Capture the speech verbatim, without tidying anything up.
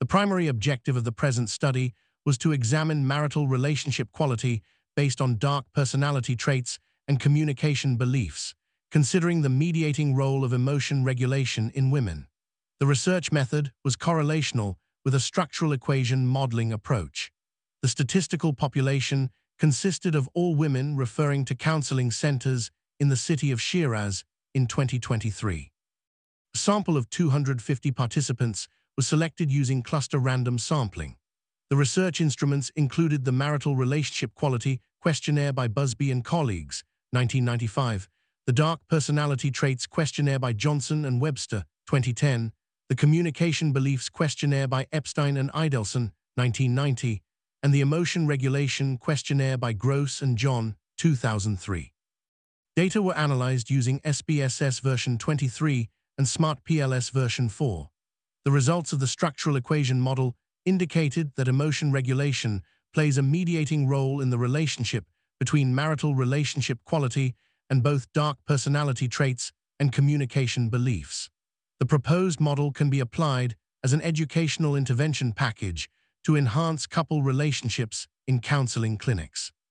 The primary objective of the present study was to examine marital relationship quality based on dark personality traits and communication beliefs, considering the mediating role of emotion regulation in women. The research method was correlational with a structural equation modeling approach. The statistical population consisted of all women referring to counseling centers in the city of Shiraz in twenty twenty-three. A sample of two hundred fifty participants was selected using cluster random sampling. The research instruments included the Marital Relationship Quality Questionnaire by Busby and colleagues, nineteen ninety-five, the Dark Personality Traits Questionnaire by Johnson and Webster, twenty ten, the Communication Beliefs Questionnaire by Epstein and Idelson, nineteen ninety, and the Emotion Regulation Questionnaire by Gross and John, two thousand three. Data were analyzed using S P S S version twenty-three and SMART P L S version four. The results of the structural equation model indicated that emotion regulation plays a mediating role in the relationship between marital relationship quality and both dark personality traits and communication beliefs. The proposed model can be applied as an educational intervention package to enhance couple relationships in counseling clinics.